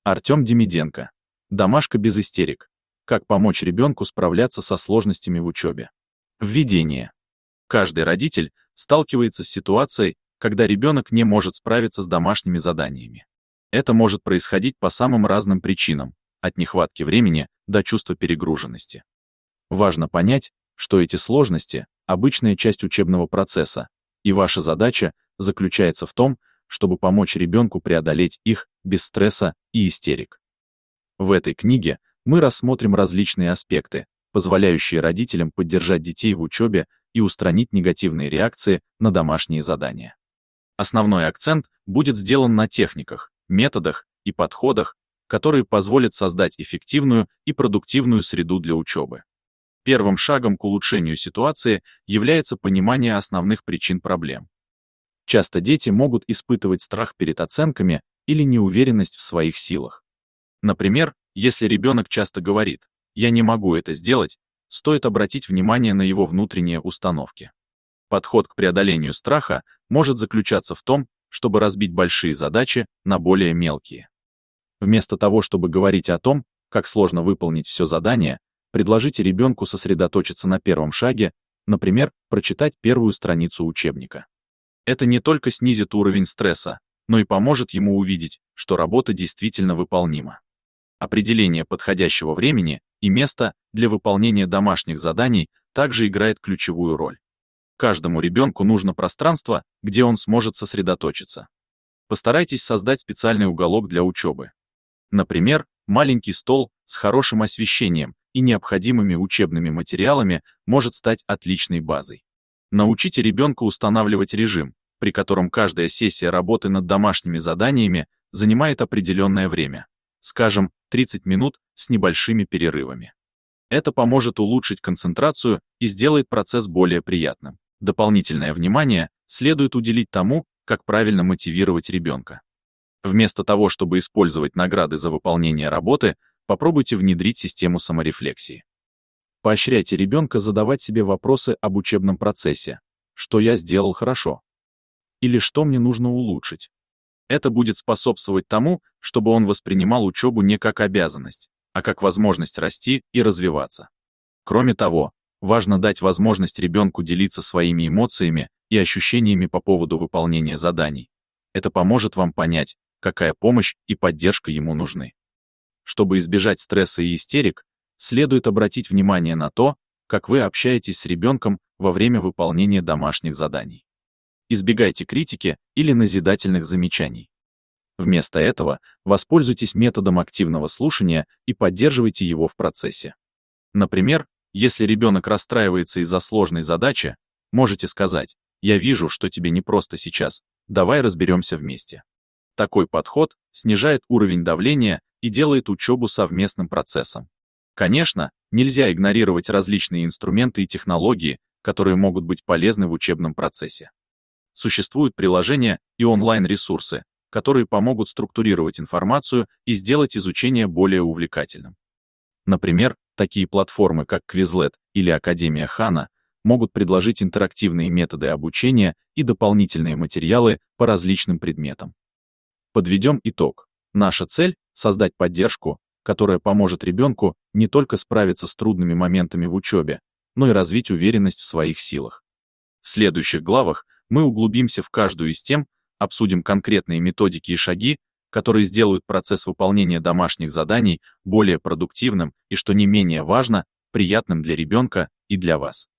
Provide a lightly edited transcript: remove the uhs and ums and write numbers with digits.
Артем Демиденко. Домашка без истерик. Как помочь ребенку справляться со сложностями в учебе. Введение. Каждый родитель сталкивается с ситуацией, когда ребенок не может справиться с домашними заданиями. Это может происходить по самым разным причинам, от нехватки времени до чувства перегруженности. Важно понять, что эти сложности – обычная часть учебного процесса, и ваша задача заключается в том, чтобы помочь ребенку преодолеть их без стресса и истерик. В этой книге мы рассмотрим различные аспекты, позволяющие родителям поддержать детей в учебе и устранить негативные реакции на домашние задания. Основной акцент будет сделан на техниках, методах и подходах, которые позволят создать эффективную и продуктивную среду для учебы. Первым шагом к улучшению ситуации является понимание основных причин проблем. Часто дети могут испытывать страх перед оценками или неуверенность в своих силах. Например, если ребенок часто говорит «я не могу это сделать», стоит обратить внимание на его внутренние установки. Подход к преодолению страха может заключаться в том, чтобы разбить большие задачи на более мелкие. Вместо того, чтобы говорить о том, как сложно выполнить все задание, предложите ребенку сосредоточиться на первом шаге, например, прочитать первую страницу учебника. Это не только снизит уровень стресса, но и поможет ему увидеть, что работа действительно выполнима. Определение подходящего времени и места для выполнения домашних заданий также играет ключевую роль. Каждому ребенку нужно пространство, где он сможет сосредоточиться. Постарайтесь создать специальный уголок для учебы. Например, маленький стол с хорошим освещением и необходимыми учебными материалами может стать отличной базой. Научите ребенка устанавливать режим, при котором каждая сессия работы над домашними заданиями занимает определенное время, скажем, 30 минут с небольшими перерывами. Это поможет улучшить концентрацию и сделает процесс более приятным. Дополнительное внимание следует уделить тому, как правильно мотивировать ребенка. Вместо того, чтобы использовать награды за выполнение работы, попробуйте внедрить систему саморефлексии. Поощряйте ребенка задавать себе вопросы об учебном процессе. Что я сделал хорошо? Или что мне нужно улучшить? Это будет способствовать тому, чтобы он воспринимал учебу не как обязанность, а как возможность расти и развиваться. Кроме того, важно дать возможность ребенку делиться своими эмоциями и ощущениями по поводу выполнения заданий. Это поможет вам понять, какая помощь и поддержка ему нужны. Чтобы избежать стресса и истерик, следует обратить внимание на то, как вы общаетесь с ребенком во время выполнения домашних заданий. Избегайте критики или назидательных замечаний. Вместо этого воспользуйтесь методом активного слушания и поддерживайте его в процессе. Например, если ребенок расстраивается из-за сложной задачи, можете сказать «Я вижу, что тебе непросто сейчас, давай разберемся вместе». Такой подход снижает уровень давления и делает учебу совместным процессом. Конечно, нельзя игнорировать различные инструменты и технологии, которые могут быть полезны в учебном процессе. Существуют приложения и онлайн-ресурсы, которые помогут структурировать информацию и сделать изучение более увлекательным. Например, такие платформы, как Quizlet или Академия Хана, могут предложить интерактивные методы обучения и дополнительные материалы по различным предметам. Подведем итог. Наша цель — создать поддержку, которая поможет ребенку не только справиться с трудными моментами в учебе, но и развить уверенность в своих силах. В следующих главах мы углубимся в каждую из тем, обсудим конкретные методики и шаги, которые сделают процесс выполнения домашних заданий более продуктивным и, что не менее важно, приятным для ребенка и для вас.